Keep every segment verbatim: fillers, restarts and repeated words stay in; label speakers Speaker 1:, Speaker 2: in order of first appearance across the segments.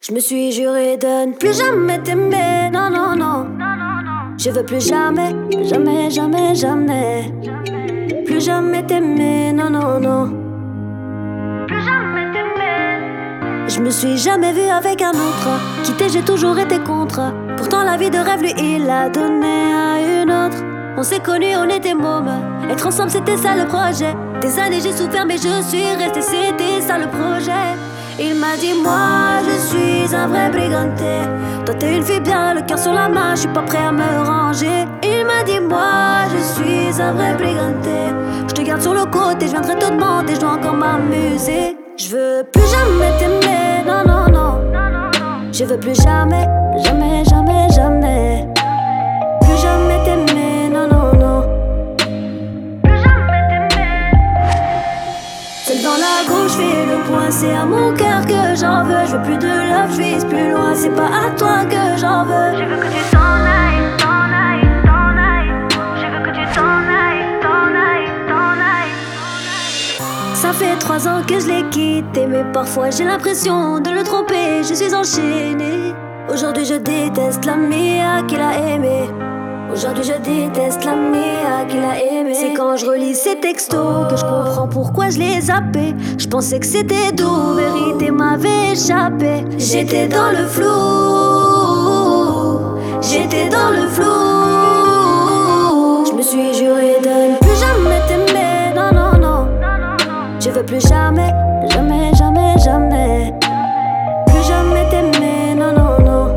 Speaker 1: Je me suis juré de ne plus jamais t'aimer, non, non, non. Je veux plus jamais, jamais, jamais, jamais. Plus jamais t'aimer, non, non, non. Plus jamais t'aimer. Je me suis jamais vue avec un autre. Quitter, j'ai toujours été contre. Pourtant la vie de rêve, lui, il l'a donné à une autre. On s'est connus, on était mômes. Être ensemble, c'était ça le projet. Des années j'ai souffert, mais je suis restée, c'était ça le projet. Il m'a dit moi je suis un vrai briganté. Toi t'es une fille bien, le cœur sur la main, je suis pas prêt à me ranger. Il m'a dit moi je suis un vrai briganté. Je te garde sur le côté, je viendrai te demander, je dois encore m'amuser. Je veux plus jamais t'aimer, non non non. Je veux plus jamais, jamais, jamais, jamais. Plus jamais t'aimer, non non non. Seul dans la gauche, je fais le point, c'est à mon cœur que j'en veux. Je veux plus de love, je vise plus loin, c'est pas à toi que j'en veux.
Speaker 2: Je veux que tu t'en ailles, t'en ailles, t'en ailles. Je veux que tu t'en ailles, t'en ailles, t'en ailles.
Speaker 1: Ça fait trois ans que je l'ai quitté, mais parfois j'ai l'impression de le tromper, je suis enchaînée. Aujourd'hui je déteste l'ami à qui l'a aimé. Aujourd'hui je déteste l'ami à qui l'a aimé. C'est quand je relis ces textos que je comprends pourquoi je les zappais. Je pensais que c'était doux, vérité m'avait échappé. J'étais dans le flou, j'étais dans le flou. Je me suis juré de ne plus jamais t'aimer, non non non. Je veux plus jamais, jamais, jamais, jamais. Plus jamais t'aimer, non non non.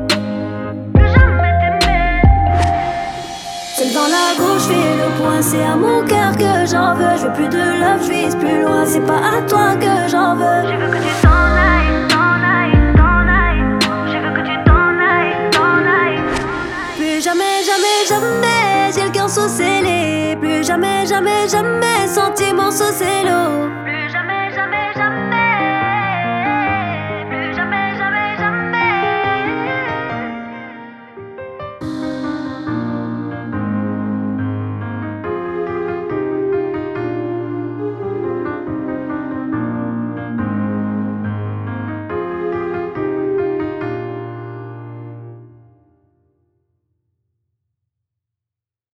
Speaker 1: Dans la gauche, je fais le point, c'est à mon cœur que j'en veux. Je veux plus de love, je vise plus loin, c'est pas à toi que j'en veux.
Speaker 2: Je veux que tu t'en ailles, t'en ailles, t'en ailles. Je veux que tu t'en ailles, t'en ailles.
Speaker 1: Plus jamais, jamais, jamais, j'ai le cœur sous scellé. Plus jamais, jamais, jamais, sentiment sous cello.
Speaker 2: Plus jamais, jamais, jamais.